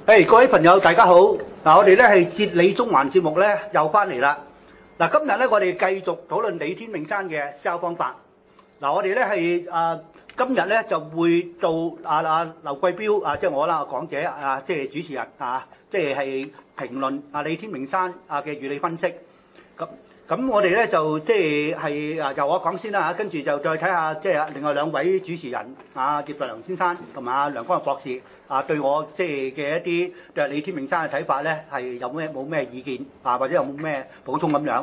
各位朋友大家好。我哋咧係哲理中環節目咧又翻嚟啦。今日咧我哋繼續討論李天命山嘅思考方法。我哋咧係今日咧就會到劉貴標即係我啦，講者即係主持人即係評論李天命山嘅語理分析。咁我哋咧就即係由我講先啦，跟住就再睇下即係另外兩位主持人葉達良先生同埋梁光日博士對我即係嘅一啲對李天命山嘅睇法咧係有冇咩意見或者有冇咩補充咁樣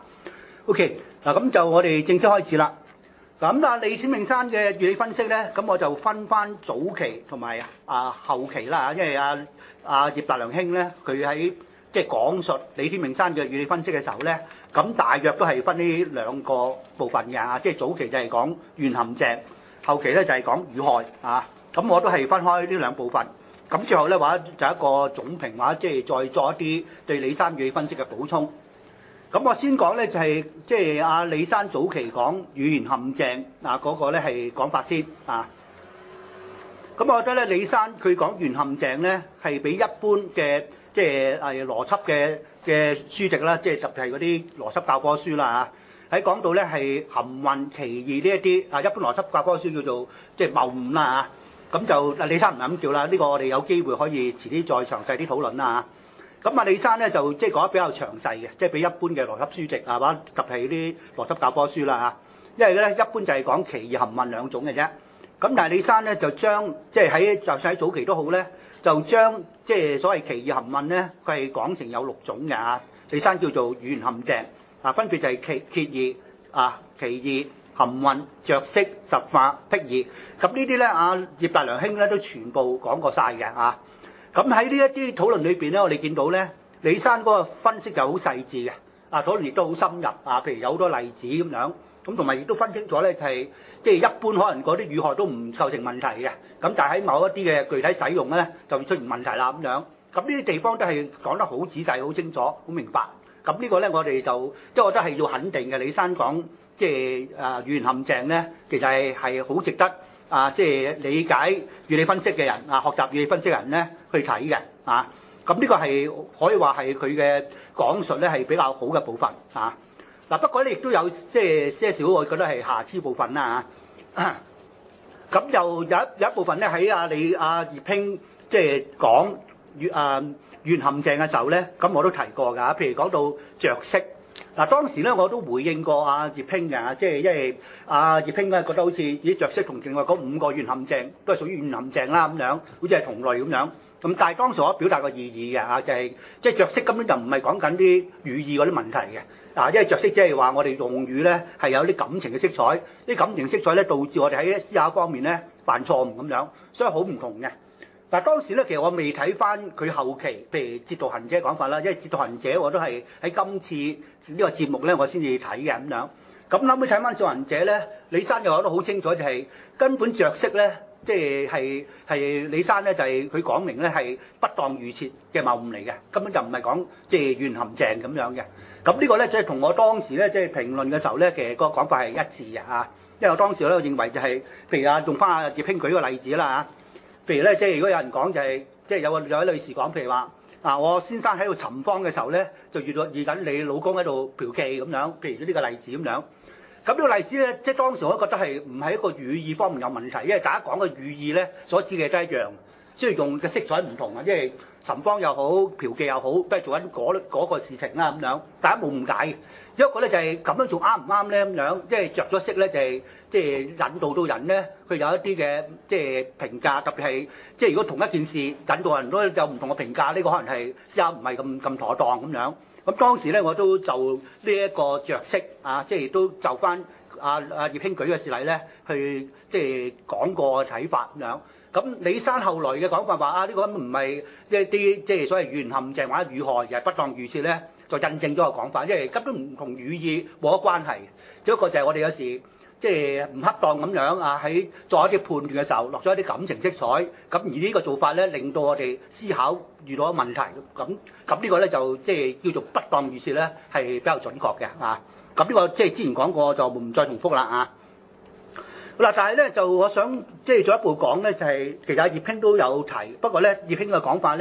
OK 咁就我哋正式開始啦。咁李天命山嘅語理分析咧，咁我就分翻早期同埋後期啦，因為葉達良兄咧佢喺即係講述李天命山嘅語理分析嘅時候咧，咁大約都係分呢兩個部分嘅即係早期就係講圓陷阱，後期咧就係講語害咁我都係分開呢兩部分。咁最後咧或者就一個總評，或者即係再作一啲對李山語理分析嘅補充。咁我先講咧就係即係李山早期講語言陷阱嗰個咧係講法先咁我覺得咧李山佢講語言陷阱咧係比一般嘅即係邏輯嘅書籍啦，即係特別係嗰啲邏輯教科書啦喺講到咧係含混其義呢一啲一般邏輯教科書叫做即係謬誤啦咁就李山唔係咁叫啦，呢個我哋有機會可以遲啲再詳細啲討論啦咁李山咧就即係講得比較詳細嘅，即係比一般嘅邏輯書籍或者特別係啲邏輯教科書啦因為咧一般就係講其義含混兩種嘅啫。咁但係李山咧就將即係就算喺早期都好咧，就將即係所謂其義含混咧，佢係講成有6種嘅李山叫做語言陷阱分別就係揭義其義、含混、着色、實化、辟義。咁呢啲咧葉達良兄咧都全部講過晒嘅咁喺呢一啲討論裏邊咧，我哋見到咧李山嗰個分析就好細緻嘅討論亦都好深入譬如有好多例子咁樣咁，同埋亦都分清楚咧就係即係一般可能嗰啲語害都唔構成問題嘅，咁但係喺某一啲嘅具體使用咧就會出現問題啦咁樣。咁呢啲地方都係講得好仔細、好清楚、好明白。咁呢個咧我哋就即係我覺得係要肯定嘅。李山講即係語言陷阱咧，其實係好值得即係理解語理分析嘅人學習語理分析嘅人咧去睇嘅咁呢個係可以話係佢嘅講述咧係比較好嘅部分不過咧亦都有即係些少我覺得係瑕疵部分啦咁又有一部分咧喺葉兄即係講語言陷阱嘅時候咧，咁我都提過㗎。譬如講到着色當時咧我都回應過葉兄嘅即係因為葉兄咧覺得好似啲着色同另外嗰5個語言陷阱都係屬於語言陷阱啦咁樣，好似係同類咁樣。咁但係當時我表達個意義嘅就係即係着色根本就唔係講緊啲語義嗰啲問題嘅因為着色即係話我哋用語咧係有啲感情嘅色彩，啲感情色彩咧導致我哋喺思考方面咧犯錯誤咁樣，所以好唔同嘅。但係當時咧其實我未睇翻佢後期，譬如哲道行者講法啦，因為哲道行者我都係喺今次呢個節目咧我先至睇嘅咁樣。咁後尾睇翻哲道行者咧，李山又講得好清楚，就係根本着色咧。即係李山咧就係佢講明咧係不當預設嘅謬誤嚟嘅，根本就唔係講即係語言陷阱咁樣嘅。咁呢個咧即係同我當時咧即係評論嘅時候咧，其實個講法係一致嘅因為我當時咧認為就係譬如用翻葉兄舉個例子啦譬如咧即係如果有人講就係即係有位女士講，譬如話我先生喺度尋歡嘅時候咧，就遇緊你老公喺度嫖妓咁樣，譬如呢個例子咁樣。咁呢個例子咧，即係當時我都覺得係唔係一個語義方面有問題，因為大家講嘅語義咧所指嘅都一樣，雖然用嘅色彩唔同因為尋歡又好，嫖妓又好，都係做緊嗰個事情啦咁樣，大家冇誤解。只不過咧就係咁樣做啱唔啱咧咁樣，即係着咗色咧就係即係引導到人咧，佢有一啲嘅即係評價，特別係即係如果同一件事引導人都有唔同嘅評價，呢個可能係思考唔係咁妥當咁樣。咁當時咧我都就呢一個着色即係都就翻葉兄舉嘅事例咧，去即係講過睇法咁樣。咁李山後來嘅講法話呢個唔係一啲即係所謂語言陷阱或者語害，而係不當預設咧，就印證咗個講法，因為根本唔同語義冇乜關係，只不過就係我哋有時即係唔恰當咁樣喺做一啲判斷嘅時候落咗一啲感情色彩，咁而呢個做法咧令到我哋思考遇到問題，咁呢個咧就即係叫做不當預設咧係比較準確嘅咁呢個即係之前講過就唔再重複啦好啦，但係咧就我想即係進一步講咧，就係其實葉兄都有提，不過咧葉兄嘅講法咧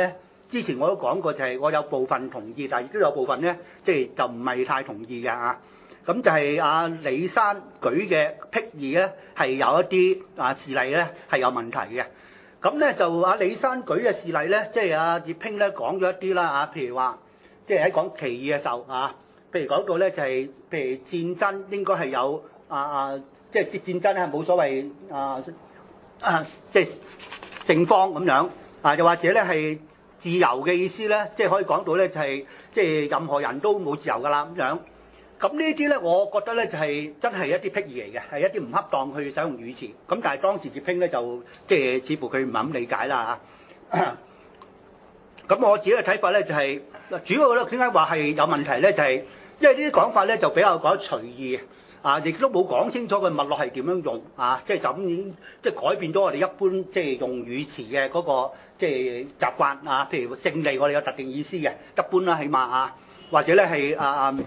之前我都講過，就係我有部分同意，但係亦都有部分咧，即係就唔係太同意嘅嚇。咁就係阿李生舉嘅辟義咧，係有一啲事例咧係有問題嘅。咁咧就阿李生舉嘅事例咧，即係阿葉興咧講咗一啲啦嚇，譬如話即係喺講奇異嘅時候嚇，譬如講到咧就係譬如戰爭應該係有即係戰爭咧係冇所謂即係正方咁樣又或者咧係自由嘅意思咧，即係可以講到咧就係即係任何人都冇自由㗎啦咁樣。咁呢啲咧，我覺得咧就係真係一啲辟義嚟嘅，係一啲唔恰當去使用語詞。咁但係當時葉興咧就即係似乎佢唔係咁理解啦嚇。咁我自己嘅睇法咧就係主要咧點解話係有問題咧，就係因為呢啲講法咧就比較講得隨意亦都冇講清楚佢脈絡係點樣用即係就咁已經即係改變咗我哋一般即係用語詞嘅嗰個即係習慣譬如勝利我哋有特定意思嘅，一般啦起碼或者咧係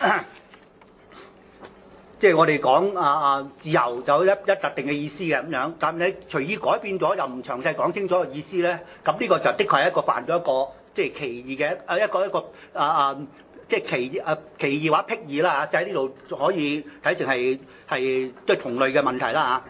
即係我哋講自由就有一特定嘅意思嘅咁樣，但係你隨意改變咗又唔詳細講清楚嘅意思咧，咁呢個就的確係一個犯咗一個即係歧義嘅一個即係歧義或者辟義啦就喺呢度可以睇成係即係同類嘅問題啦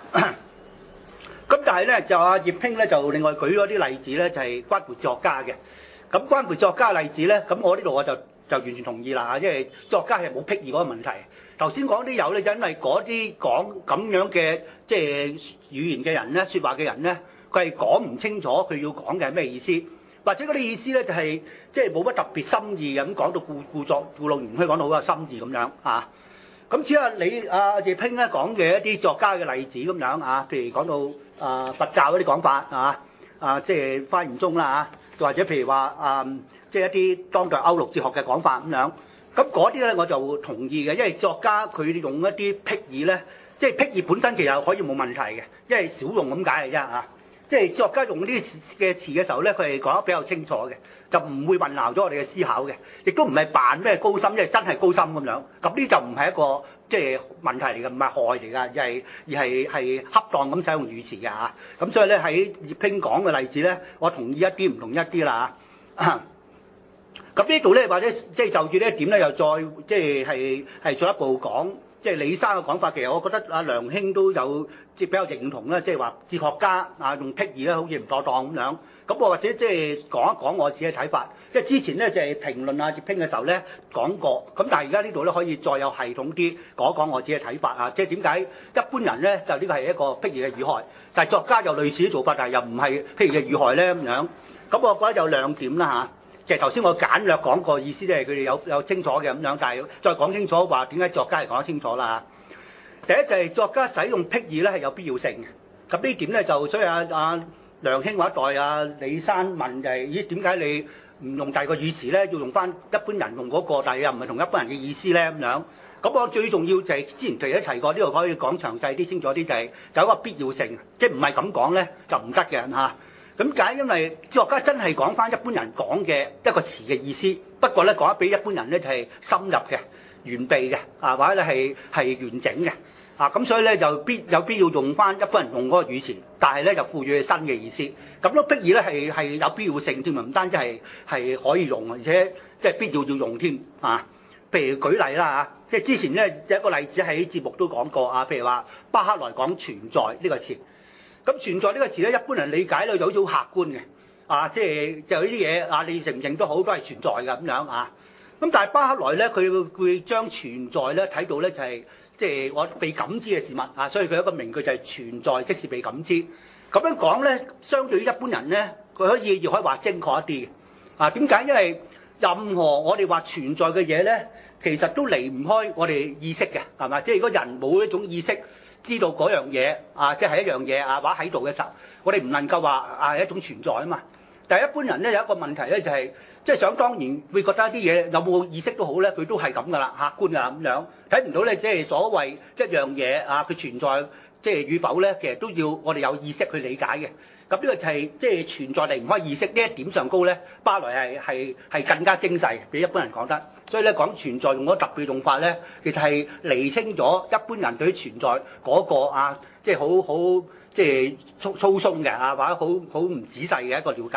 咁但係咧就阿葉興咧就另外舉咗啲例子咧，就係關乎作家嘅。咁關乎作家嘅例子咧，咁我呢度我就完全同意啦因為作家係冇辟義嗰個問題。頭先講啲有咧，因為嗰啲講咁樣嘅即係語言嘅人咧，説話嘅人咧，佢係講唔清楚佢要講嘅係咩意思，或者嗰啲意思咧就係即係冇乜特別心意咁講到故弄玄虛，講到好有心意咁樣咁只係阿葉興咧講嘅一啲作家嘅例子咁樣譬如講到佛教嗰啲講法即係華嚴宗啦或者譬如話即係一啲當代歐陸哲學嘅講法咁樣。咁嗰啲咧我就同意嘅，因為作家佢用一啲辟義咧，即係辟義本身其實可以冇問題嘅，因為少用咁解嘅啫即係作家用呢啲嘅詞嘅時候咧，佢係講得比較清楚嘅，就唔會混淆咗我哋嘅思考嘅，亦都唔係扮咩高深，因為真係高深咁樣。咁呢就唔係一個即係問題嚟嘅，唔係害嚟㗎，而係恰當咁使用語詞嘅咁所以咧喺葉興講嘅例子咧，我同意一啲唔同一啲啦咁呢度咧，或者即係就住呢一點咧，又再即係進一步講，即係李生嘅講法。其實我覺得阿梁興都有即係比較認同啦，即係話哲學家用辟義咧，好似唔妥當咁樣。咁我或者即係講一講我自己嘅睇法。即係之前咧就係評論葉興嘅時候咧講過，咁但係而家呢度咧可以再有系統啲講一講我自己嘅睇法即係點解一般人咧就呢個係一個辟義嘅語害，但係作家又類似啲做法，但係又唔係辟義嘅語害咧咁樣。咁我覺得有兩點啦即係頭先我簡略講過意思，即係佢哋有清楚嘅咁樣，但係再講清楚話點解作家係講得清楚啦第一就係作家使用辟義咧係有必要性嘅，咁呢點咧就所以梁興或一代李生問就係咦點解你唔用第二個語詞咧，要用翻一般人用嗰個，但係又唔係同一般人嘅意思咧咁樣。咁我最重要就係之前提過呢度可以講詳細啲清楚啲，就係有一個必要性，即係唔係咁講咧就唔得嘅咁解，因為作家真係講翻一般人講嘅一個詞嘅意思，不過咧講得比一般人咧就係深入嘅、完備嘅或者咧係完整嘅咁所以咧就有必要用翻一般人用嗰個語詞，但係咧就賦予佢新嘅意思。咁咯，辟義咧係有必要性添啊，唔單止係可以用，而且即係必要用添譬如舉例啦即係之前咧有一個例子喺節目都講過譬如話巴克萊講存在呢個詞。咁存在呢個詞咧，一般人理解咧就好似好客觀嘅，即係就呢啲嘢你認唔認都好，都係存在嘅咁樣咁但係巴克萊咧，佢會將存在咧睇到咧就係即係我被感知嘅事物所以佢有一個名句就係存在即是被感知。咁樣講咧，相對於一般人咧，佢可以話精確一啲嘅點解？因為任何我哋話存在嘅嘢咧，其實都離唔開我哋意識嘅，係咪？即係如果人冇一種意識，知道嗰樣嘢即係一樣嘢或者喺度嘅時候，我哋唔能夠話係一種存在啊嘛。但係一般人咧有一個問題咧就係，即係想當然會覺得一啲嘢有冇意識都好咧，佢都係咁噶啦，客觀噶啦咁樣，睇唔到咧即係所謂一樣嘢佢存在即係與否咧，其實都要我哋有意識去理解嘅。咁呢個就係即係存在離唔開意識呢一點上高咧，巴萊係更加精細，比一般人講得。所以咧講存在用嗰個特別用法咧，其實係釐清咗一般人對於存在嗰個即係好即係粗鬆嘅或者好唔仔細嘅一個了解。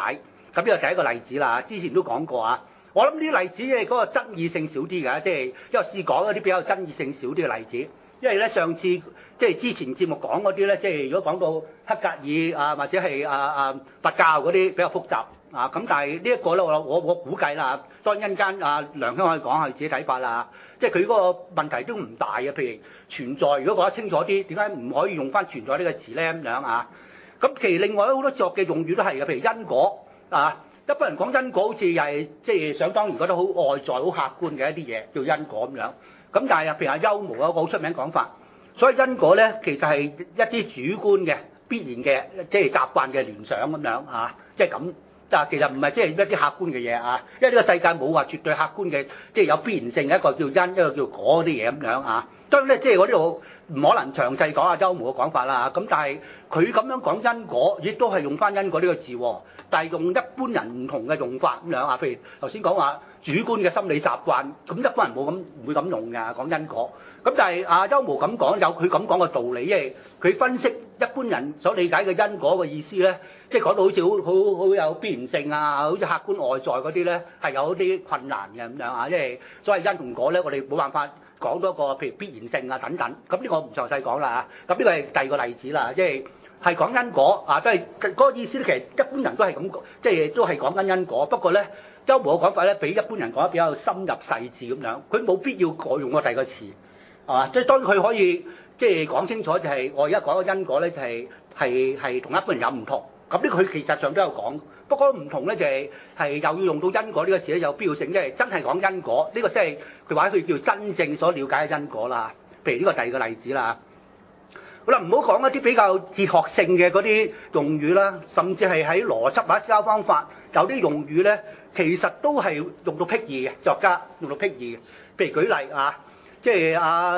咁呢個第一個例子啦，之前都講過啊。我諗呢啲例子嘅嗰個爭議性少啲㗎，即係因為試講嗰啲比較爭議性少啲嘅例子。因為咧上次即係之前節目講嗰啲咧，即係如果講到黑格爾啊或者係佛教嗰啲比較複雜啊，咁但係呢一個咧我估計啦，當然一陣間梁兄可以講下自己睇法啦。即係佢嗰個問題都唔大嘅，譬如存在，如果講得清楚啲，點解唔可以用翻存在呢個詞咧咁樣啊？咁其實另外好多作嘅用語都係嘅，譬如因果啊，一般人講因果好似又係即係想當然覺得好外在、好客觀嘅一啲嘢叫因果咁樣。咁但係譬如阿邱無有個好出名講法，所以因果咧其實係一啲主觀嘅必然嘅即係習慣嘅聯想咁樣啊，即係咁。但係其實唔係即係一啲客觀嘅嘢啊，因為呢個世界冇話絕對客觀嘅，即係有必然性嘅一個叫因，一個叫果啲嘢咁樣啊。當然咧，即係我呢度唔可能詳細講阿邱無嘅講法啦。咁但係佢咁樣講因果，亦都係用翻因果呢個字喎，但係用一般人唔同嘅用法咁樣啊。譬如頭先講話主觀嘅心理習慣，咁一般人唔會咁用㗎講因果。咁但係阿邱無咁講有佢咁講嘅道理，因為佢分析一般人所理解嘅因果嘅意思咧，即係講到好似好有必然性啊，好似客觀外在嗰啲咧係有啲困難嘅咁樣啊，因為所謂因同果咧，我哋冇辦法講多個譬如必然性啊等等。咁呢個我唔詳細講啦嚇。咁呢個係第二個例子啦，即係講因果啊，都係嗰個意思咧。其實一般人都係咁，即係都係講緊因果。不過咧，邱無嘅講法咧，比一般人講得比較深入細緻咁樣，佢冇必要改用個第二個詞。係嘛？即係當然佢可以即係講清楚，就係我而家講嘅因果咧，就係同一般人有唔同。咁呢個佢其實上都有講，不過唔同咧就係又要用到因果呢個詞咧，有必要性，因為真係講因果呢個先係佢話佢叫真正所了解嘅因果啦。譬如呢個第二個例子啦。好啦，唔好講一啲比較哲學性嘅嗰啲用語啦，甚至係喺邏輯或者思考方法有啲用語咧，其實都係用到僻義嘅，作家用到僻義嘅。譬如舉例啊。即係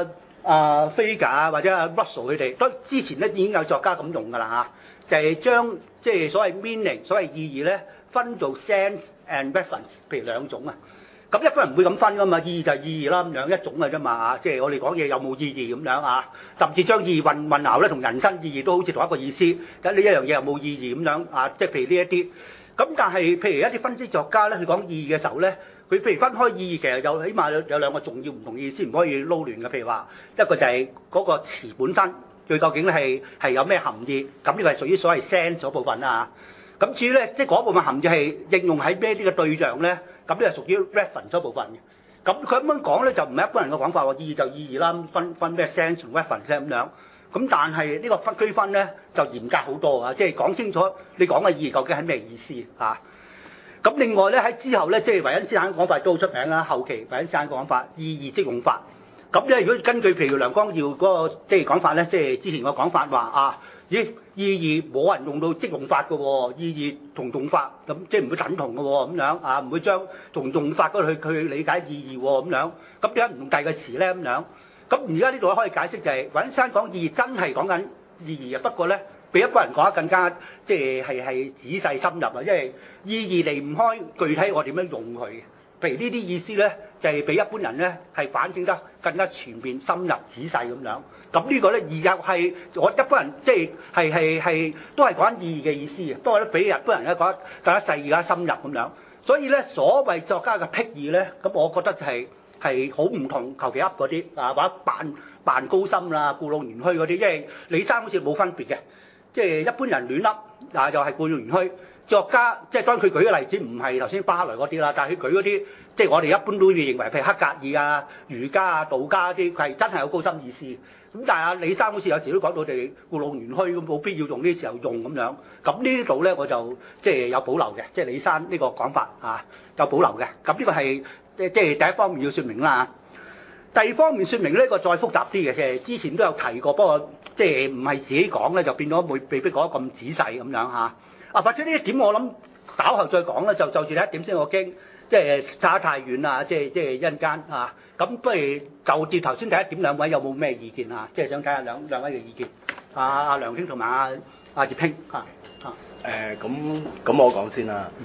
Frege 啊，或者阿 Russell 佢哋都之前咧已經有作家咁用㗎啦嚇，就係將即係所謂 meaning 所謂意義咧分做 sense and reference，譬如兩種啊。咁一般人唔會咁分㗎嘛，意義就係意義啦，咁樣一種㗎啫嘛。即係我哋講嘢有冇意義咁樣啊，甚至將意義混淆咧同人生意義都好似同一個意思。咁呢一樣嘢有冇意義咁樣啊？即係譬如呢一啲。咁但係譬如一啲分析作家咧，佢講意義嘅時候咧。佢譬如分開意義，其實有起碼有兩個重要唔同意思，唔可以撈亂嘅。譬如話一個就係嗰個詞本身，佢究竟係有咩含義？咁呢個係屬於所謂 sense 嗰部分啦。咁至於咧，即係嗰部分含義係應用喺咩啲嘅對象咧？咁呢個係屬於 reference 嗰部分嘅。咁佢咁樣講咧，就唔係一般人嘅講法喎。意義就意義啦，分咩 sense 同 reference 咁樣。咁但係呢個區分咧就嚴格好多啊！即係講清楚你講嘅意義究竟係咩意思啊？咁另外咧喺之後咧，即係維恩斯坦講法都好出名啦。後期維恩斯坦講法意義即用法。咁咧如果根據譬如梁光耀嗰個即係講法咧，即係之前個講法話啊，咦意義冇人用到即用法㗎喎，意義同用法咁即係唔會等同㗎喎，咁樣啊唔會將同用法嗰度去理解意義喎，咁樣。咁點解唔用第二個詞咧？咁樣。咁而家呢度可以解釋就係維恩斯坦講意義真係講緊意義嘅，不過咧。比一般人講得更加即係仔細深入啊，因為意義離唔開具體我點樣用佢。譬如呢啲意思咧，就係比一般人咧係反省得更加全面、深入、仔細咁樣。咁呢個咧而又係我一般人即係都係講意義嘅意思嘅，不過咧比一般人咧講得更加細、更加深入咁樣。所以咧所謂作家嘅僻義咧，咁我覺得就係好唔同求其噏嗰啲啊，或者扮高深啦、故弄玄虛嗰啲，因為李生好似冇分別嘅。即係一般人亂噏，又係故弄玄虛。作家即係當佢舉嘅例子唔係頭先巴萊嗰啲啦，但係佢舉嗰啲，即係我哋一般都會認為，譬如黑格爾啊、儒家啊、道家啲，佢係真係有高深意思。咁但係阿李生好似有時都講到哋故弄玄虛咁，冇必要用呢啲時候用咁樣。咁呢度咧我就即係有保留嘅，即係李生呢個講法啊有保留嘅。咁呢個係即係第一方面要説明啦。第二方面説明呢個再複雜啲嘅，即係之前都有提過，不過即係唔係自己講咧，就變咗未必講得咁仔細咁樣嚇。或者呢一點我諗稍後再講啦，就住呢一點先，我驚即係差得太遠啦，即係一陣間嚇。咁不如就跌頭先第一點，兩位有冇咩意見啊？即係想睇下兩位嘅意見。阿梁兄同埋阿葉兄嚇。 咁我講先啦。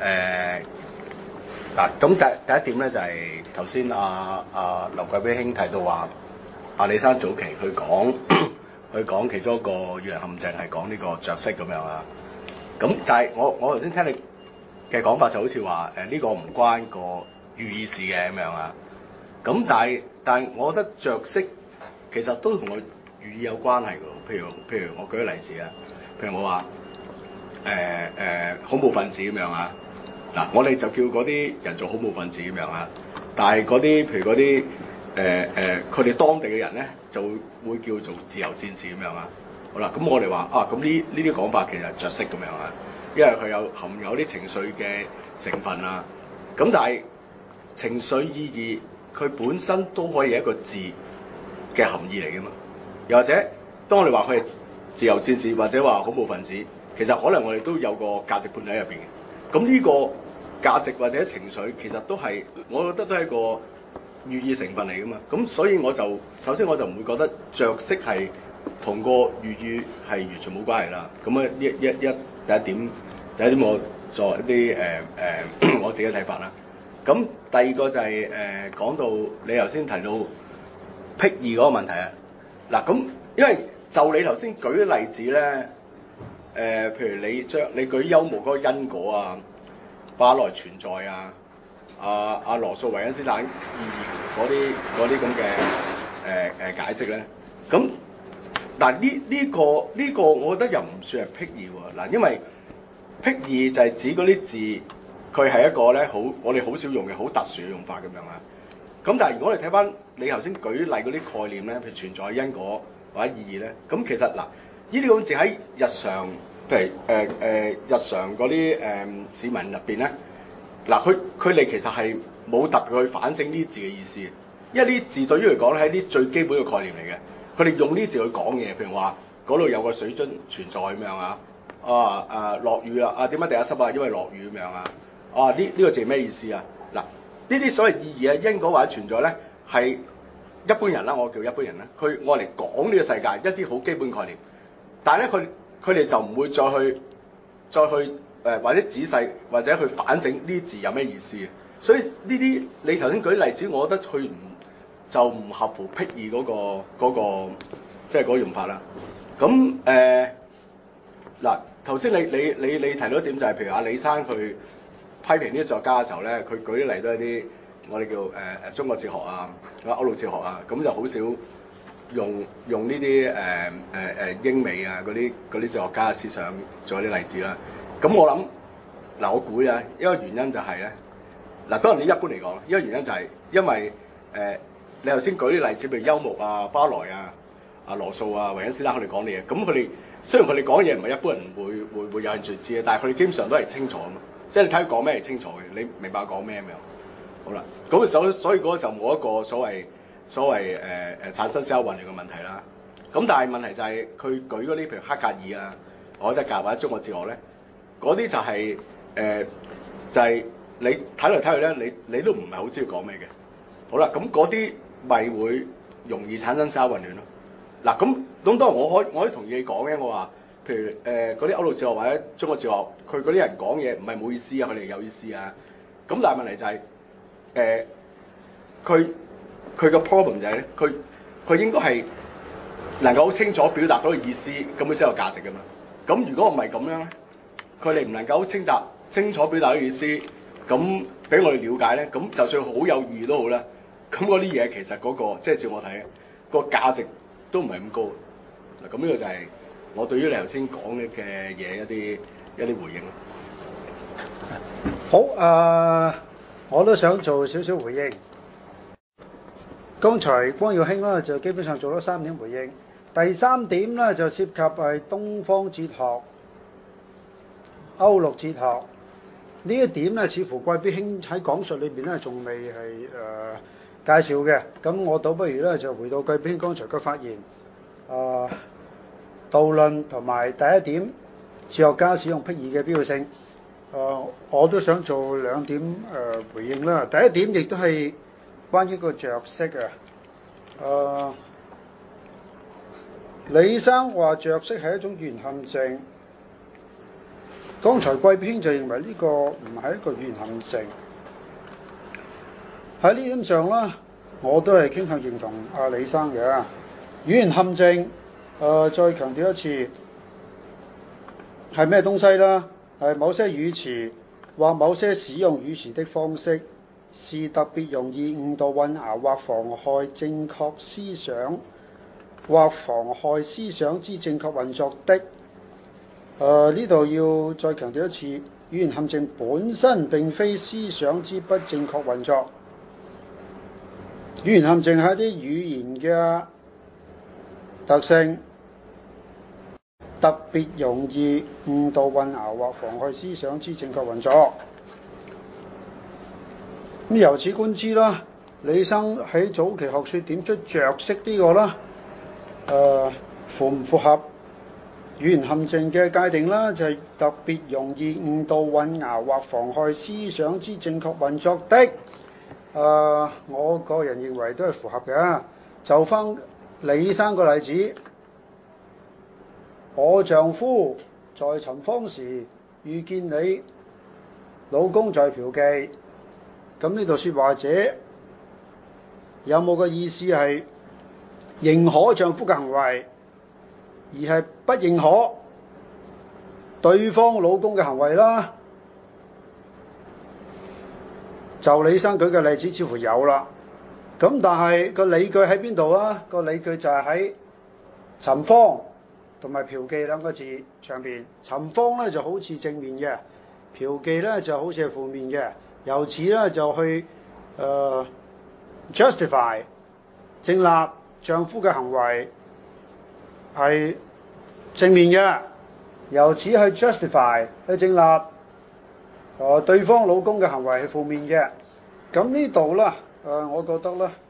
嗱，咁第一點咧就係頭先阿劉貴飛兄提到話，阿李生早期去講其中一個語言陷阱係講呢個着色咁樣啊。咁但係我頭先聽你嘅講法就好似話呢個唔關個寓意事嘅咁樣啊。咁但係我覺得着色其實都同個寓意有關係㗎。譬如我舉個例子啊，譬如我話恐怖分子咁樣啊。嗱，我哋就叫嗰啲人做恐怖分子咁樣啊。但係嗰啲譬如嗰啲佢哋當地嘅人咧就會叫做自由戰士咁樣啊。好啦，咁我哋話啊，咁呢啲講法其實着色咁樣啊，因為佢含有啲情緒嘅成分啊。咁但係情緒意義佢本身都可以係一個字嘅含義嚟㗎嘛。又或者當我哋話佢係自由戰士或者話恐怖分子，其實可能我哋都有個價值判喺入邊嘅。咁呢個價值或者情緒其實都係，我覺得都係一個寓意成分嚟㗎嘛。咁所以首先我就唔會覺得着色係同個寓意係完全冇關係啦。咁啊第一點我作一啲我自己嘅睇法啦。咁第二個就係講到你頭先提到僻義嗰個問題啊。嗱，咁因為就你頭先舉啲例子咧，譬如你舉幽默嗰個因果啊、巴來存在啊、阿羅素維恩斯坦意義嗰啲咁嘅解釋咧，咁但係呢個我覺得又唔算係僻義喎。嗱，因為僻義就係指嗰啲字，佢係一個咧我哋好少用嘅好特殊嘅用法咁樣啊。咁但係如果我哋睇翻你頭先舉例嗰啲概念咧，譬如存在因果或者意義咧，咁其實嗱，呢啲咁字喺日常，譬如日常嗰啲市民入邊咧，嗱佢哋其實係冇特別去反省呢啲字嘅意思，因為呢啲字對於嚟講咧係啲最基本嘅概念嚟嘅。佢哋用呢啲字去講嘢，譬如話嗰度有個水樽存在咁樣啊，落雨啦，點解地下濕啊？因為落雨咁樣啊，呢個字係咩意思啊？嗱，呢啲所謂意義啊、因果或者存在咧，係一般人啦，我叫一般人啦，佢愛嚟講呢個世界一啲好基本概念，但係咧佢哋就唔會再去或者仔細或者去反省呢啲字有咩意思嘅。所以呢啲你頭先舉例子，我覺得佢就唔合乎僻義嗰個即係嗰個用法啦。咁嗱，頭先你提到一點就係，譬如阿李生佢批評呢啲作家嘅時候咧，佢舉啲例都係啲我哋叫中國哲學啊、歐陸哲學啊，咁就好少用呢啲英美啊嗰啲哲學家嘅思想做一啲例子啦。咁我諗嗱，我估啊，一個原因就係咧，嗱，當然你一般嚟講，一個原因就係因為你頭先舉啲例子，譬如幽默啊、巴萊啊、羅素啊、維恩斯坦佢哋講嘅嘢，咁佢哋雖然佢哋講嘢唔係一般人會有興趣知嘅，但係佢哋基本上都係清楚啊嘛，即係你睇佢講咩係清楚嘅，你明白講咩咁樣。好啦，咁所以嗰個就冇一個所謂產生思考混亂嘅問題啦。咁但係問題就係佢舉嗰啲譬如黑格爾啊、海德格或者中國哲學咧，嗰啲就係就係你睇嚟睇去咧，你都唔係好知佢講咩嘅。好啦，咁嗰啲咪會容易產生思考混亂咯。嗱，咁當然我可以同意你講嘅，我話譬如嗰啲歐陸哲學或者中國哲學，佢嗰啲人講嘢唔係冇意思啊，佢哋有意思啊。咁但係問題就係佢個 problem 就係咧，佢應該係能夠好清楚表達到個意思，咁佢先有價值㗎嘛。咁如果唔係咁樣咧，佢哋唔能夠清楚表達到意思，咁俾我哋了解咧，咁就算好有意義都好啦。咁嗰啲嘢其實嗰個即係照我睇個價值都唔係咁高。嗱，咁呢個就係我對於你頭先講嘅嘢一啲回應。 好，我都想做少少回應。剛才光耀興咧就基本上做咗3點回應。第3點咧就涉及係東方哲學、歐陸哲學呢一點咧，似乎貴必興喺講述裏邊咧仲未係介紹嘅。咁我倒不如咧就回到貴必興剛才嘅發言，導論同埋第一點哲學家使用僻義嘅必要性。我都想做2點回應啦。第一點亦都係關於個着色啊。李生話着色係一種語言陷阱，剛才貴必興就認為呢個唔係一個語言陷阱。喺呢點上啦，我都係傾向認同阿李生嘅語言陷阱。再強調一次係咩東西啦？係某些語詞或某些使用語詞的方式是特別容易誤導混淆或妨害正確思想或妨害思想之正確運作的。呢度要再強調一次，語言陷阱本身並非思想之不正確運作。語言陷阱係一啲語言嘅特性，特別容易誤導混淆或妨害思想之正確運作。咁由此觀之啦，李生喺早期學說點出着色呢個啦，符唔符合語言陷阱嘅界定啦？就係特別容易誤導混淆或妨害思想之正確運作的。我個人認為都係符合嘅。就翻李生個例子，我丈夫在尋芳時遇見你老公在嫖妓，咁呢度説話者有冇個意思係認可丈夫嘅行為，而係不認可對方老公嘅行為啦？就李生舉嘅例子似乎有啦，咁但係個理據喺邊度啊？個理據就係喺尋芳同埋嫖妓兩個字上邊。尋芳咧就好似正面嘅，嫖妓咧就好似係負面嘅，由此咧就去justify 正立丈夫嘅行為係正面嘅，由此去 justify 去正立對方老公嘅行為係負面嘅。咁呢度啦，我覺得咧，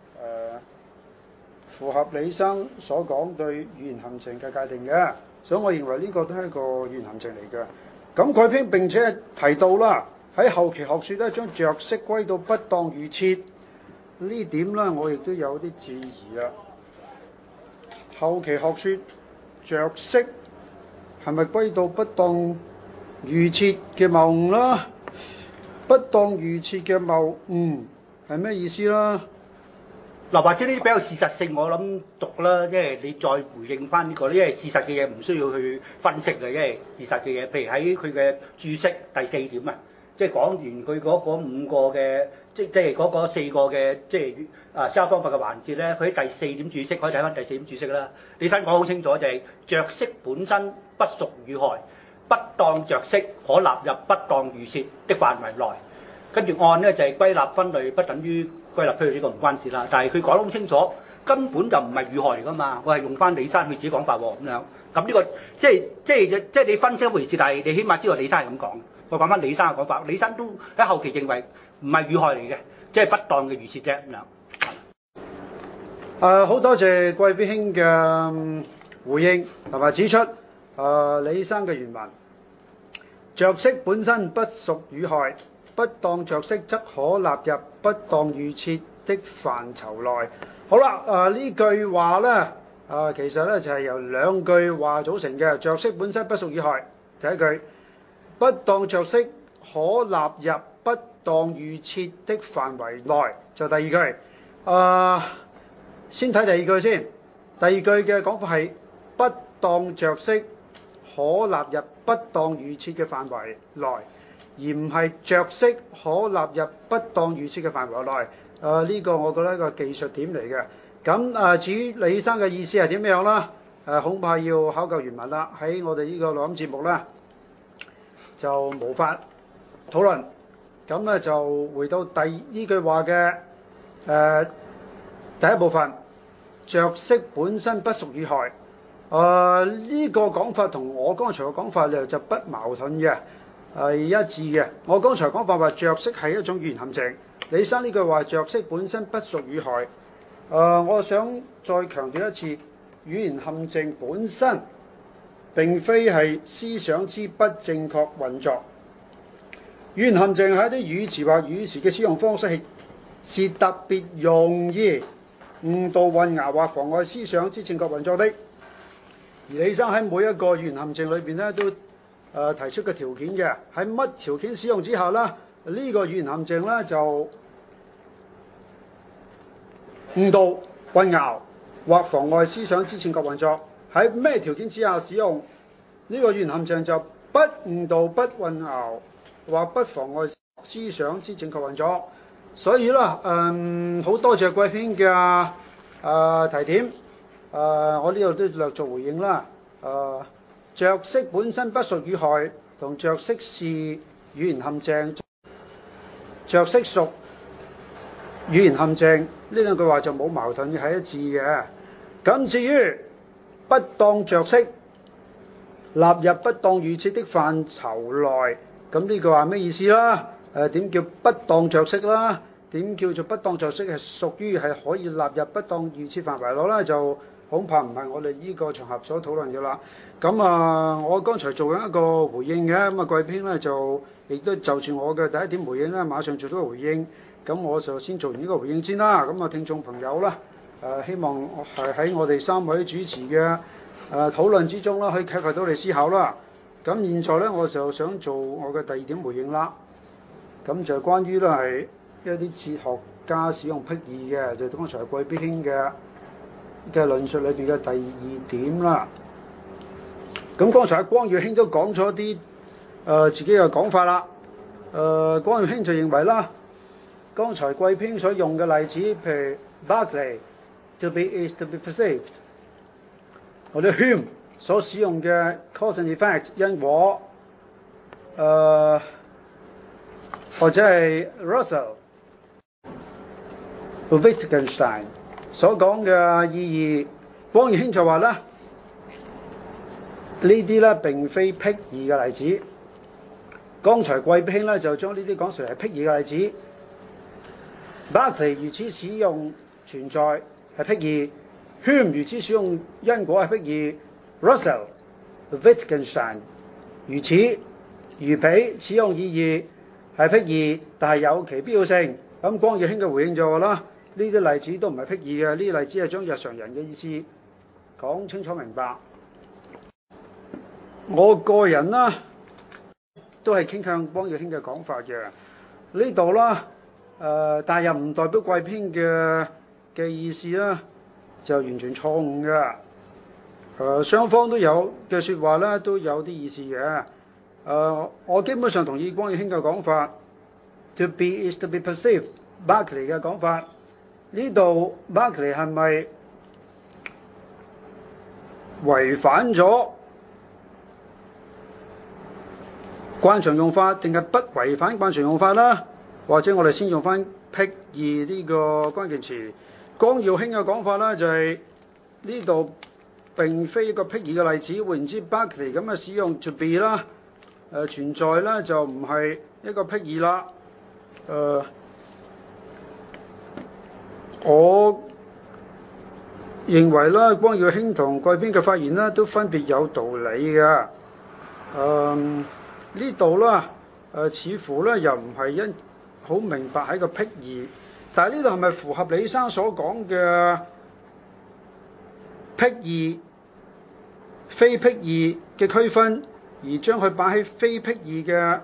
符合李生所講對語言陷阱嘅界定嘅，所以我認為呢個都係一個語言陷阱嚟嘅。咁佢並且提到啦，喺後期學説咧，將着色歸到不當預設呢點咧，我亦都有啲質疑啦。後期學説着色係咪歸到不當預設嘅謬誤啦？不當預設嘅謬誤係咩意思啦？ 嗱，或者呢啲比較事實性，我諗讀啦，因為你再回應翻呢個，因為事實嘅嘢唔需要去分析嘅，因為事實嘅嘢，譬如喺佢嘅注釋第4點啊，即係講完佢嗰5個嘅，即係嗰個4個嘅，即係思考方法嘅環節咧，佢喺第4點注釋，可以睇翻第4點注釋啦。李生講好清楚，就係着色本身不屬語害，不當着色可納入不當預設的範圍內。跟住按咧就係歸納分類，不等於歸納區，呢個唔關事啦。但係佢講得好清楚，根本就唔係語害嚟㗎嘛。我係用翻李生佢自己講法喎，咁樣。咁呢個即係你分析一回事，但係你起碼知道李生係咁講。我講翻李生嘅講法，李生都喺後期認為唔係語害嚟嘅，即係不當嘅預設啫，咁樣。 好多謝貴妃兄嘅回應同埋指出，李生嘅原文着色本身不屬語害，不當着色則可納入不當預設的範疇內。好啦，呢句話呢，其實呢就係由2句話組成嘅。着色本身不屬語害，第一句；不當着色可納入不當預設的範圍內，就第2句。先睇第2句先。第2句嘅講法係不當着色可納入不當預設嘅範圍內，而唔係着色可納入不當預設嘅範圍內。呢個我覺得係一個技術點嚟嘅。咁至於李生嘅意思係點樣啦？恐怕要考究原文啦。喺我哋呢個錄音節目咧，就無法討論。咁咧就回到呢句話嘅第一部分，着色本身不屬語害。呢個講法同我剛才嘅講法就不矛盾嘅，係一致嘅。我剛才講法話着色係一種語言陷阱，李生呢句話着色本身不屬語害。我想再強調一次，語言陷阱本身並非係思想之不正確運作。語言陷阱係一啲語詞或語詞嘅使用方式是特別容易誤導混淆或妨礙思想之正確運作的。而李生喺每一個語言陷阱裏邊咧，都提出個條件嘅，喺乜條件使用之下啦，呢個語言陷阱咧就誤導混淆或妨礙思想之正確運作。喺咩條件之下使用呢個語言陷阱就不誤導不混淆或不妨礙思想之正確運作。所以啦，好多謝貴編嘅提點，我呢度都略作回應啦。着色本身不屬語害，同着色是語言陷阱。着色屬語言陷阱呢兩句話就冇矛盾嘅，係一致嘅。咁至於不當着色納入不當預設的範疇內，咁呢句話咩意思啦？點叫不當着色啦？點叫做不當着色係屬於係可以納入不當預設範圍內啦？就恐怕唔係我哋呢個場合所討論嘅啦。咁我剛才做緊一個回應嘅，咁貴編咧就亦都就住我嘅第一點回應咧，馬上做咗個回應。咁我就先做完呢個回應先啦。咁聽眾朋友啦，希望係喺我哋三位主持嘅討論之中啦，可以啟發到你思考啦。咁現在咧，我就想做我嘅第二點回應啦。咁就關於咧係一啲哲學家使用僻義嘅，就剛才貴編嘅論述裏邊嘅第二點啦。咁剛才光耀卿都講咗啲自己嘅講法啦。光耀卿就認為啦，剛才貴編所用嘅例子，譬如 Berkeley to be is to be perceived， 或者 Hume 所使用嘅 cause and effect 因果，或者係 Russell、Wittgenstein 所講嘅意義，光耀卿就話咧，呢啲咧並非僻義嘅例子。剛才貴編咧就將呢啲講成係僻義嘅例子。Berkeley 如此使用存在係僻義， Hume 如此使用因果係僻義， Russell、Wittgenstein 如此如彼使用意義係僻義，但係有其必要性。咁光耀卿嘅回應就話啦，呢啲例子都唔係僻義嘅，呢啲例子係將日常人嘅意思講清楚明白。我個人啦都係傾向光耀卿嘅講法嘅。呢度啦，但係又唔代表貴編嘅意思啦，就完全錯誤嘅。雙方都有嘅説話咧，都有啲意思嘅。我基本上同意光耀卿嘅講法 ，to be is to be perceived。Berkeley 嘅講法，呢度 Berkeley 係咪違反咗慣常用法，定係不違反慣常用法啦？或者我哋先用翻僻義呢個關鍵詞。光耀卿嘅講法咧就係呢度並非一個僻義嘅例子。換言之 Berkeley 咁嘅使用 to be 啦，存在咧就唔係一個僻義啦。我認為咧，光耀卿同貴編嘅發言咧都分別有道理嘅。呢度啦，似乎咧又唔係好明白係個僻義，但係呢度係咪符合李生所講嘅僻義、非僻義嘅區分，而將佢擺喺非僻義嘅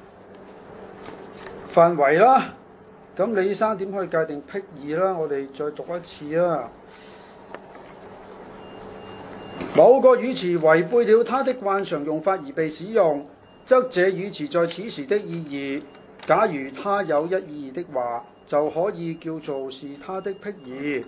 範圍啦？咁李生點可以界定僻義啦？我哋再讀一次啊！某個語詞違背了它的慣常用法而被使用，則這語詞在此時的意義，假如它有一意義的話，就可以叫做是它的僻義。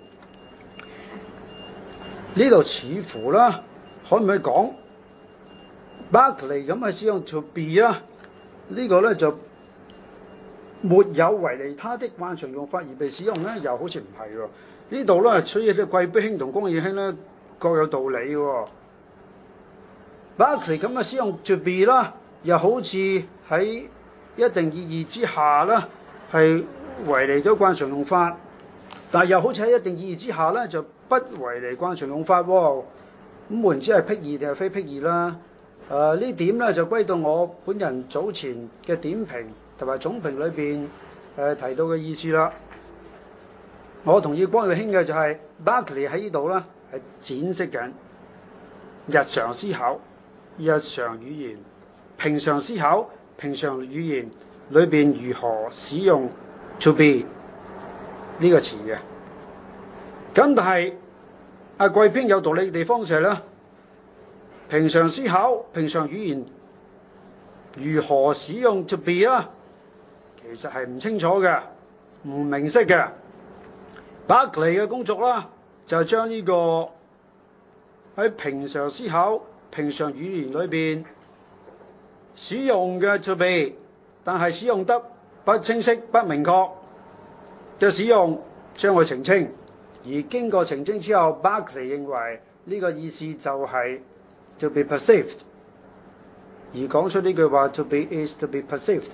呢度似乎啦，可唔可以講 Berkeley 咁係使用 to be 啦？呢個咧就沒有違離它的慣常用法而被使用咧，又好似唔係喎。呢度咧，所以咧貴編同光耀卿咧各有道理喎。Berkeley 咁嘅使用 to be 啦，又好似喺一定意義之下啦，係違離咗慣常用法，但係又好似喺一定意義之下咧，就不違離慣常用法喎。咁換言之係僻義定係非僻義啦？呢點咧就歸到我本人早前嘅點評同埋總評裏邊提到嘅意思啦。我同意光耀卿嘅就係 Berkeley 喺呢度咧係展示緊日常思考、日常語言、平常思考、平常語言裏邊如何使用 to be 呢個詞嘅。咁但係貴編有道理嘅地方就係咧，平常思考、平常語言如何使用 to be 啦，其實係唔清楚嘅，唔明晰嘅。Berkeley 嘅工作啦，就係將呢個喺平常思考、平常語言裏邊使用嘅 to be， 但係使用得不清晰、不明確嘅使用，將佢澄清。而經過澄清之後 ，Berkeley 認為呢個意思就係 to be perceived， 而講出呢句話 to be is to be perceived。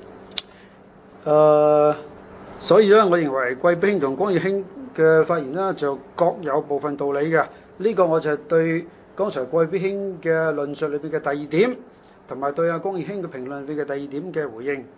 所以咧，我認為季必興同江義興嘅發言呢，就各有部分道理嘅。呢個我就係對剛才季必興嘅論述裏邊嘅第二點，同埋對阿江義興嘅評論裏邊嘅第二點嘅回應。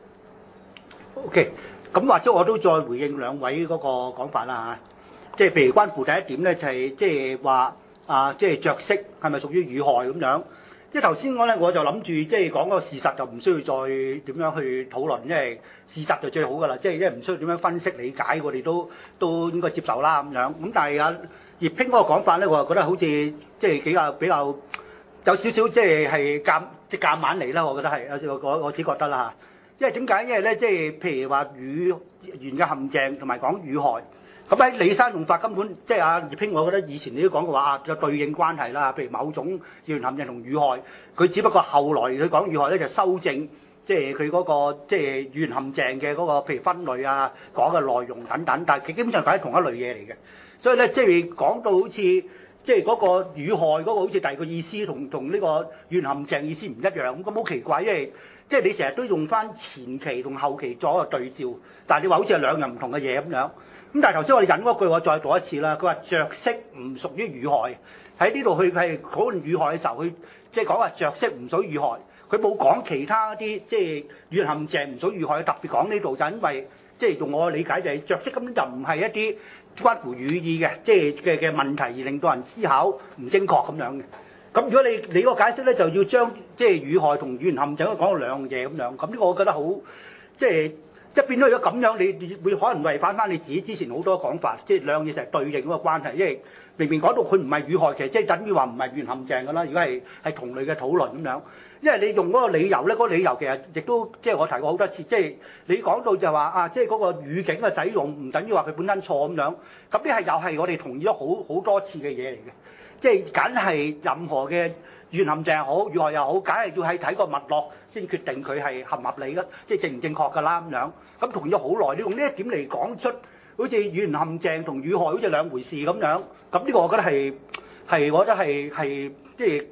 OK， 咁或者我都再回應兩位嗰個講法啦嚇，即係譬如關乎第一點咧，就係即係話即係着色係咪屬於語害咁樣？即係頭先我咧，我就諗住即係講嗰個事實就唔需要再點樣去討論，因為事實就最好㗎啦，即係因為唔需要點樣分析理解，我哋都應該接受啦咁樣。咁但係葉興嗰個講法咧，我就覺得好似即係比較有少少即係夾硬嚟啦，我覺得係我只覺得啦嚇。因為點解？因為咧即係譬如話語言嘅陷阱同埋講語害。咁喺李生用法根本即係葉興，我覺得以前你都講過話有對應關係啦。譬如某種語言陷阱同語害，佢只不過後來佢講語害咧就修正，即係佢嗰個即係語言陷阱嘅嗰個譬如分類啊、講嘅內容等等，但係佢基本上係同一類嘢嚟嘅。所以咧即係講到好似即係嗰個語害嗰個好似第二個意思同呢個語言陷阱意思唔一樣，咁好奇怪，因為即係你成日都用翻前期同後期作一個對照，但係你話好似係兩樣唔同嘅嘢咁樣。咁但係頭先我哋引嗰句，我再讀一次啦。佢話着色唔屬於語害，喺呢度佢係討論語害嘅時候，佢即係講話着色唔屬於語害，佢冇講其他啲即係語言陷阱唔屬於語害，特別講呢度就因為即係用我嘅理解就係着色根本就唔係一啲關乎語意嘅即係嘅問題，而令到人思考唔精確咁樣嘅。咁如果你個解釋咧，就要將即係語害同語言陷阱講到兩樣嘢咁樣，咁呢個我覺得好即係變咗，如果咁樣，你會可能違反翻你自己之前好多講法，即係兩樣嘢成日對應嗰個關係，因為明明講到佢唔係語害，其實即係等於話唔係語言陷阱㗎啦。如果係同類嘅討論咁樣，因為你用嗰個理由咧，嗰個理由其實亦都即係我提過好多次，即係你講到就話即係嗰個語境嘅使用唔等於話佢本身錯咁樣，咁呢係又係我哋同意咗好多次嘅嘢嚟嘅，即係梗係任何嘅語言陷阱又好，語害又好，梗係要係睇個脈絡先決定佢係合唔合理嘅，即係正唔正確㗎啦咁樣。咁同意咗好耐，你用呢一點嚟講出好似語言陷阱同語害好似兩回事咁樣。咁呢個我覺得係即係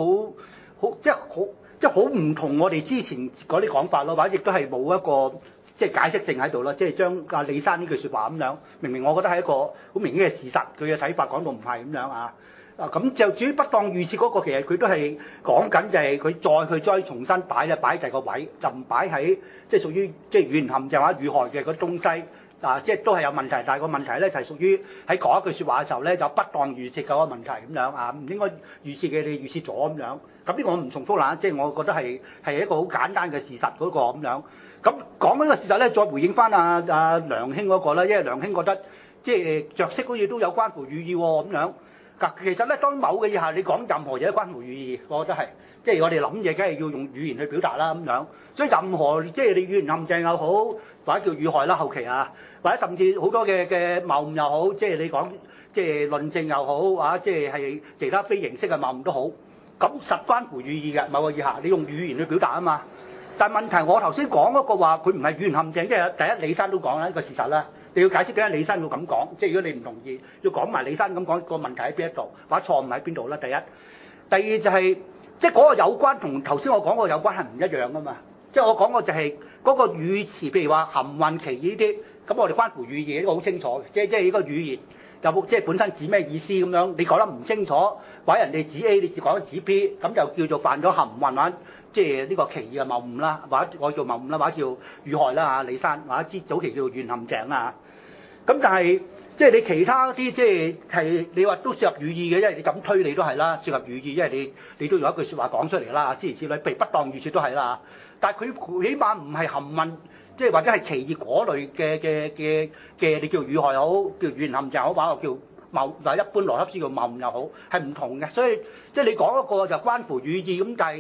好唔同我哋之前嗰啲講法咯，或者亦都係冇一個即係解釋性喺度啦，即係將阿李生呢句説話咁樣，明明我覺得係一個好明顯嘅事實，佢嘅睇法講到唔係咁樣啊。咁就至於不當預設嗰個，其實佢都係講緊就係佢再重新擺第二個位，就唔擺喺即係屬於即係語言陷阱或者語害嘅嗰啲東西即係都係有問題。但係個問題咧就係屬於喺講一句説話嘅時候咧，有不當預設嗰個問題咁樣唔應該預設嘅你預設咗咁樣。咁呢個我唔重複啦，即係我覺得係一個好簡單嘅事實嗰個咁樣。咁講緊個事實咧，再回應翻阿梁兄嗰個啦，因為梁兄覺得即係着色好似都有關乎語意喎咁樣。其實咧，當某嘅以下你講任何嘢都關乎語意，我覺得係，即係我哋諗嘢梗係要用語言去表達啦咁樣。所以任何即係你語言陷阱又好，或者叫語害啦後期或者甚至好多嘅謬誤又好，即係你講即係論證又好即係其他非形式嘅謬誤都好，咁實關乎語意嘅某個以下，你用語言去表達啊嘛。但係問題我頭先講嗰個話，佢唔係語言陷阱，即係第一李生都講啦，呢個事實啦。你要解釋緊李生要咁講，即係如果你唔同意，要講埋李生咁講個問題喺邊一度，或者錯誤喺邊度啦。第一，第二就係即係嗰個有關同頭先我講個有關係唔一樣噶嘛。即係我講個就係嗰個語詞，譬如話含混其意呢啲，咁我哋關乎語意呢個好清楚嘅，即係呢個語言有冇即係本身指咩意思咁樣，你講得唔清楚，或者人哋指 A，你只講指 B， 咁就叫做犯咗含混或者即係呢個歧義嘅謬誤啦，或者我叫謬誤啦，或者叫語害啦李生，或者早期叫語言陷阱啦。咁但係即係你其他啲即係你話都涉及語意嘅，因為你咁推理都係啦，涉及語意，因為你都有一句説話講出嚟啦，諸如此類，譬如不當預設都係啦。但係佢起碼唔係含混，即係或者係歧義嗰類嘅，你叫語害好，叫語言陷阱好，或者叫謬嗱一般邏輯書叫謬誤又好，係唔同嘅。所以即係你講一個就關乎語意咁，但係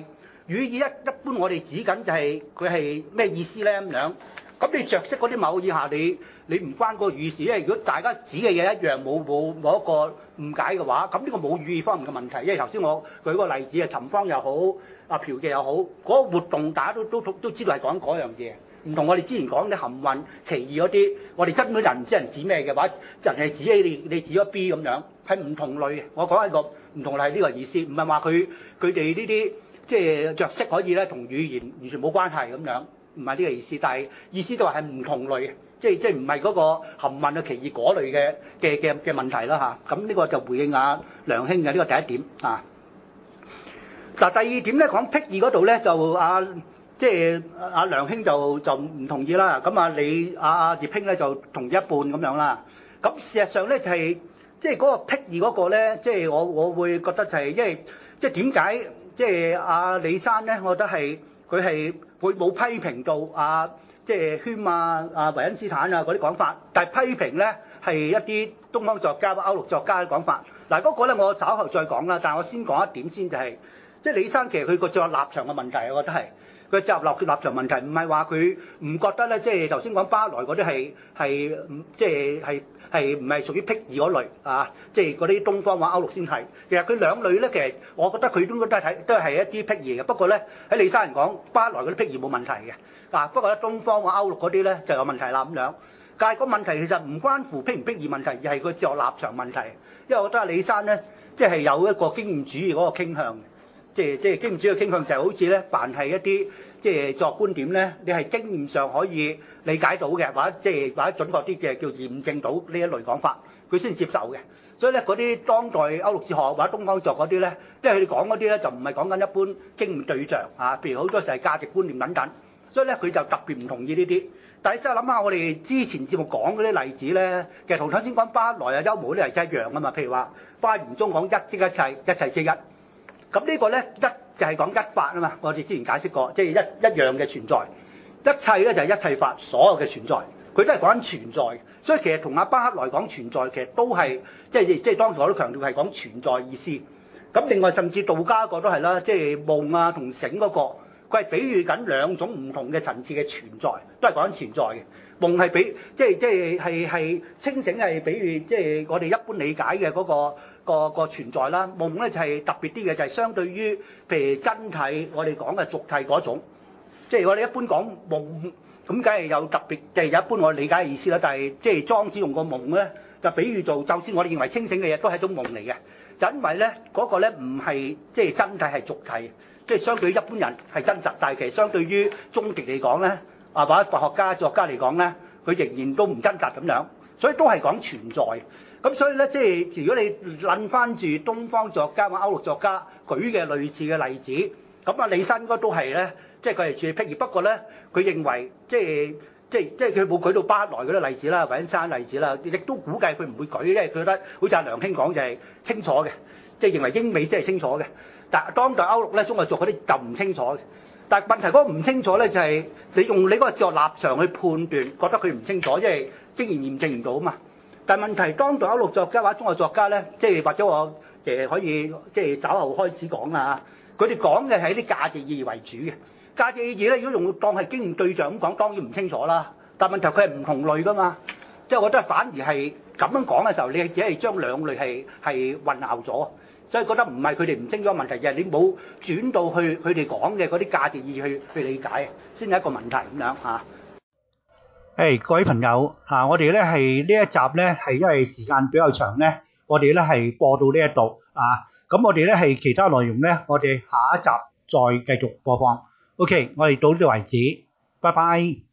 語意一般我哋指緊就係佢係咩意思咧咁樣。咁你着色嗰啲某以下你唔關個語事，因為如果大家指嘅嘢一樣，冇一個誤解嘅話，咁呢個冇語意方面嘅問題。因為頭先我舉個例子啊，尋芳又好，啊嫖妓又好，嗰個活動大家都知道係講嗰樣嘢，唔同我哋之前講啲含混其義嗰啲，我哋根本就唔知人指咩嘅話，人係指 A 你指咗 B 咁樣，係唔同類嘅。我講一個唔同類係呢個意思，唔係話佢哋呢啲即係着色可以咧同語言完全冇關係咁樣。唔係呢個意思，但係意思就係唔同類，即係唔係嗰個含混嘅歧義嗰類嘅問題啦嚇。咁呢個就回應阿梁兄嘅呢個第一點啊。嗱第二點咧講僻義嗰度咧就即係阿梁兄就唔同意啦。咁阿葉兄咧就同意一半咁樣啦。咁事實上咧就係即係嗰個僻義嗰個咧，即係我會覺得就係因為即係點解即係阿李珊咧，我覺得係佢係會冇批評到即係褂維恩斯坦啊嗰啲講法，但係批評咧係一啲東方作家或歐陸作家嘅講法。嗱嗰個咧我稍後再講啦，但係我先講一點先就係、是，即係李珊其實佢個作立場嘅問題，我覺得係佢就立場問題，唔係話佢唔覺得咧，即係頭先講巴萊嗰啲即係唔係屬於僻義嗰類啊？即係嗰啲東方或歐陸先係。其實佢兩類咧，其實我覺得佢都係一啲僻義嘅。不過咧喺李珊人講巴萊嗰啲僻義冇問題嘅。嗱，不過咧東方或歐陸嗰啲咧就有問題啦咁樣。但係個問題其實唔關乎僻唔僻義問題，而係佢自我立場問題。因為我覺得李珊咧，即係有一個經驗主義嗰個傾向，即係經驗主義嘅傾向就係好似咧，凡係一啲即係作觀點咧，你係經驗上可以理解到嘅，或者準確啲嘅叫驗證到呢一類講法，佢先接受嘅。所以咧嗰啲當代歐陸哲學或者東方作嗰啲咧，即係佢哋講嗰啲咧就唔係講緊一般經驗對象啊，譬如好多時係價值觀念等等。所以咧佢就特別唔同意呢啲。但係試下諗下，我哋之前節目講嗰啲例子咧，其實同頭先講巴萊啊、休謨啲例子一樣啊嘛。譬如話花言中講一即一切，一切即一。咁呢個咧一就係講一法啊嘛。我哋之前解釋過，即係一樣嘅存在。一切咧就係一切法，所有嘅存在，佢都係講緊存在。所以其實同阿巴克萊講存在，其實都係即係當時我都強調係講存在意思。咁另外甚至道家個都係啦，即係夢啊同醒嗰個。佢係比喻緊兩種唔同嘅層次嘅存在，都係講緊存在嘅。夢係係清醒係比喻即係我哋一般理解嘅嗰個存在啦。夢咧就係特別啲嘅，就係相對於譬如真體我哋講嘅俗體嗰種。即係我哋一般講夢咁，梗係有特別即係一般我理解嘅意思啦。但係即係莊子用個夢咧，就比喻做，就算我哋認為清醒嘅嘢都係一種夢嚟嘅，就因為咧嗰個咧唔係即係真體係俗體。即係相對於一般人係真實，但係其實相對於終極嚟講咧，或者佛學家、哲學家嚟講咧，佢仍然都唔真實咁樣，所以都係講存在。咁所以咧，即係如果你論翻住東方作家或歐陸作家舉嘅類似嘅例子，咁啊李珊應該都係咧，即係佢係處於僻義。不過咧，佢認為即係佢冇舉到巴萊嗰啲例子啦、維恩山例子啦，亦都估計佢唔會舉，因為佢覺得好似阿梁兄講就係清楚嘅，即係認為英美先係清楚嘅。但係當代歐陸咧，中國作嗰啲就唔清楚。但係問題嗰個唔清楚咧，就係你用你嗰個作立場去判斷，覺得佢唔清楚，因為經驗驗證唔到啊嘛。但係問題當代歐陸作家或者中國作家咧，即係或者我可以即係稍後開始講啦嚇。佢哋講嘅係啲價值意義為主嘅價值意義咧，如果用當係經驗對象咁講，當然唔清楚啦。但係問題佢係唔同類噶嘛，即係我覺得反而係咁樣講嘅時候，你只係將兩類係混淆咗。所以覺得唔係佢哋唔清楚問題，而係你冇轉到去佢哋講嘅嗰啲價值意義去理解，先係一個問題咁樣嚇。各位朋友嚇，我哋咧係呢一集咧係因為時間比較長咧，我哋咧係播到呢一度啊。咁我哋咧係其他內容咧，我哋下一集再繼續播放。OK，我哋到呢度為止，拜拜。